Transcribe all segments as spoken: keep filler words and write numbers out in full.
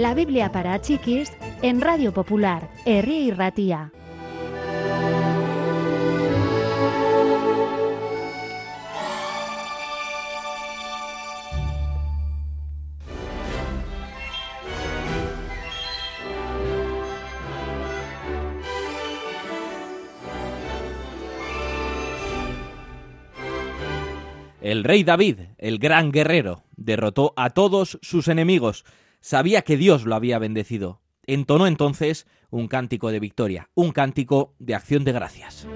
La Biblia para chiquis en Radio Popular, Herri Irratia. El rey David, el gran guerrero, derrotó a todos sus enemigos. Sabía que Dios lo había bendecido. Entonó entonces un cántico de victoria, un cántico de acción de gracias.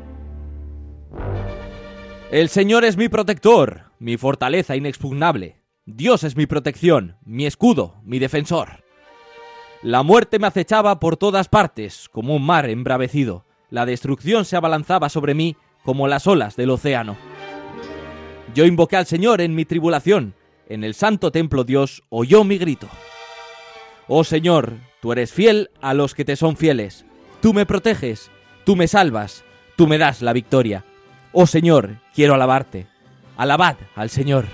El Señor es mi protector, mi fortaleza inexpugnable. Dios es mi protección, mi escudo, mi defensor. La muerte me acechaba por todas partes, como un mar embravecido. La destrucción se abalanzaba sobre mí como las olas del océano. Yo invoqué al Señor en mi tribulación. En el santo templo Dios oyó mi grito. Oh Señor, tú eres fiel a los que te son fieles. Tú me proteges, tú me salvas, tú me das la victoria. Oh Señor, quiero alabarte. Alabad al Señor.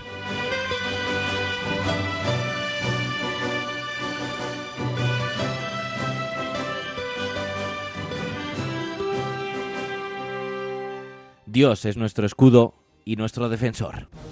Dios es nuestro escudo y nuestro defensor.